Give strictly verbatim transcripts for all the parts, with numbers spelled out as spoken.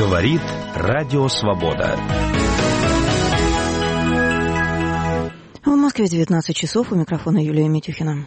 Говорит Радио Свобода. В Москве девятнадцать часов. У микрофона Юлия Митюхина.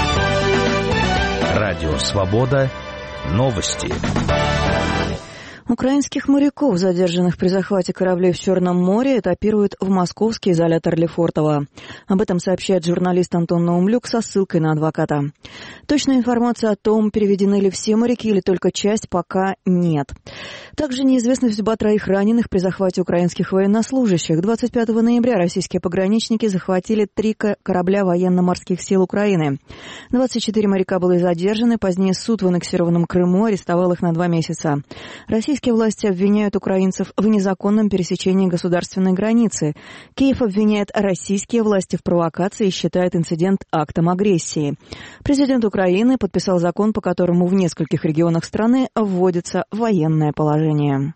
Радио Свобода. Новости. Украинских моряков, задержанных при захвате кораблей в Черном море, этапируют в московский изолятор Лефортово. Об этом сообщает журналист Антон Наумлюк со ссылкой на адвоката. Точная информация о том, переведены ли все моряки или только часть, пока нет. Также неизвестна судьба троих раненых при захвате украинских военнослужащих. двадцать пятого ноября российские пограничники захватили три корабля военно-морских сил Украины. двадцать четыре моряка были задержаны, позднее суд в аннексированном Крыму арестовал их на два месяца. Российские власти обвиняют украинцев в незаконном пересечении государственной границы. Киев обвиняет российские власти в провокации и считает инцидент актом агрессии. Президент Украины подписал закон, по которому в нескольких регионах страны вводится военное положение.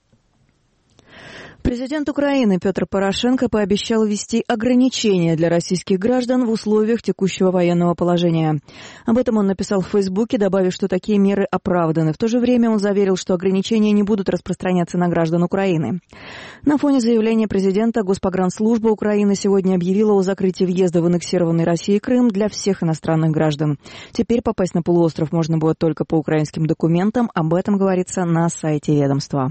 Президент Украины Петр Порошенко пообещал ввести ограничения для российских граждан в условиях текущего военного положения. Об этом он написал в Фейсбуке, добавив, что такие меры оправданы. В то же время он заверил, что ограничения не будут распространяться на граждан Украины. На фоне заявления президента Госпогранслужба Украины сегодня объявила о закрытии въезда в аннексированный Россией Крым для всех иностранных граждан. Теперь попасть на полуостров можно будет только по украинским документам. Об этом говорится на сайте ведомства.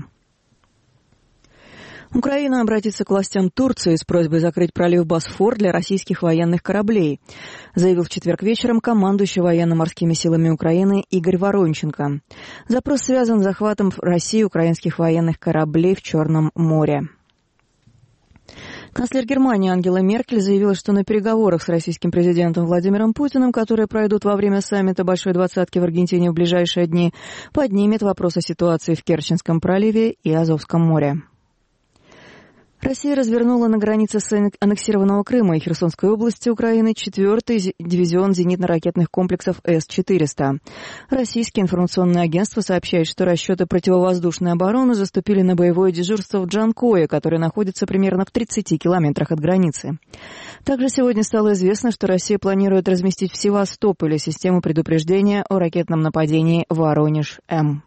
Украина обратится к властям Турции с просьбой закрыть пролив Босфор для российских военных кораблей, заявил в четверг вечером командующий военно-морскими силами Украины Игорь Воронченко. Запрос связан с захватом в России украинских военных кораблей в Черном море. Канцлер Германии Ангела Меркель заявила, что на переговорах с российским президентом Владимиром Путиным, которые пройдут во время саммита Большой Двадцатки в Аргентине в ближайшие дни, поднимет вопрос о ситуации в Керченском проливе и Азовском море. Россия развернула на границе с аннексированного Крыма и Херсонской области Украины четвертый дивизион зенитно-ракетных комплексов эс четыреста. Российские информационные агентства сообщают, что расчеты противовоздушной обороны заступили на боевое дежурство в Джанкое, которое находится примерно в тридцати километрах от границы. Также сегодня стало известно, что Россия планирует разместить в Севастополе систему предупреждения о ракетном нападении Воронеж-М.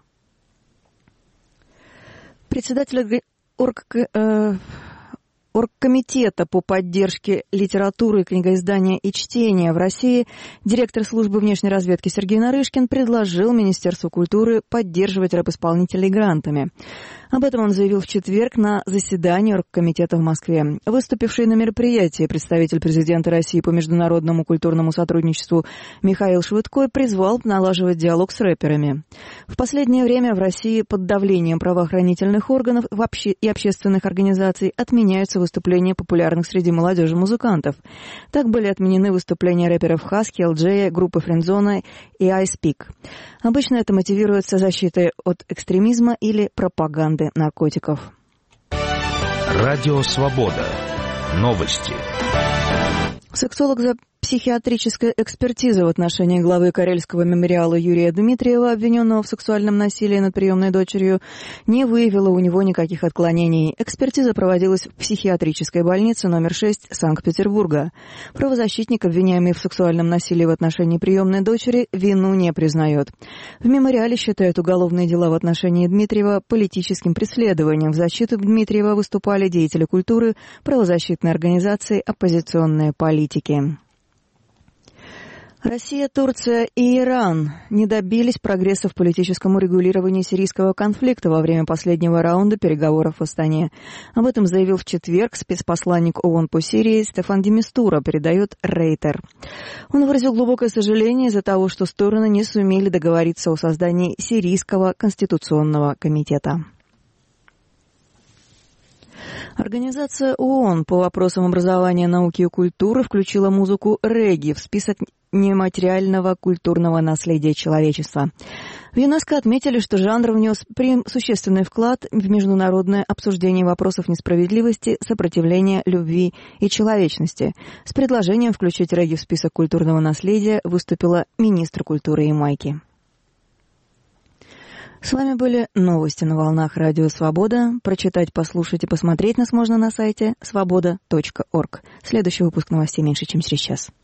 Председатель Орг, э, Оргкомитета по поддержке литературы, книгоиздания и чтения в России, директор службы внешней разведки Сергей Нарышкин предложил Министерству культуры поддерживать рэп-исполнителей грантами. Об этом он заявил в четверг на заседании Оргкомитета в Москве. Выступивший на мероприятии представитель президента России по международному культурному сотрудничеству Михаил Швыдко призвал налаживать диалог с рэперами. В последнее время в России под давлением правоохранительных органов и общественных организаций отменяются выступления популярных среди молодежи музыкантов. Так были отменены выступления рэперов Хаски, Элджея, группы Френдзона и I Speak. Обычно это мотивируется защитой от экстремизма или пропаганды наркотиков. Радио Свобода. Новости. Сексолог за психиатрической экспертизой в отношении главы Карельского мемориала Юрия Дмитриева, обвиненного в сексуальном насилии над приемной дочерью, не выявила у него никаких отклонений. Экспертиза проводилась в психиатрической больнице номер шесть Санкт-Петербурга. Правозащитник, обвиняемый в сексуальном насилии в отношении приемной дочери, вину не признает. В мемориале считают уголовные дела в отношении Дмитриева политическим преследованием. В защиту Дмитриева выступали деятели культуры, правозащитные организации, оппозиционные политики. Россия, Турция и Иран не добились прогресса в политическом урегулировании сирийского конфликта во время последнего раунда переговоров в Астане. Об этом заявил в четверг спецпосланник ООН по Сирии Стефан де Мистура, передает Рейтер. Он выразил глубокое сожаление из-за того, что стороны не сумели договориться о создании Сирийского конституционного комитета. Организация ООН по вопросам образования, науки и культуры включила музыку регги в список нематериального культурного наследия человечества. В ЮНЕСКО отметили, что жанр внес существенный вклад в международное обсуждение вопросов несправедливости, сопротивления, любви и человечности. С предложением включить регги в список культурного наследия выступила министр культуры Ямайки. С вами были новости на волнах Радио Свобода. Прочитать, послушать и посмотреть нас можно на сайте свобода точка орг. Следующий выпуск новостей меньше, чем через час.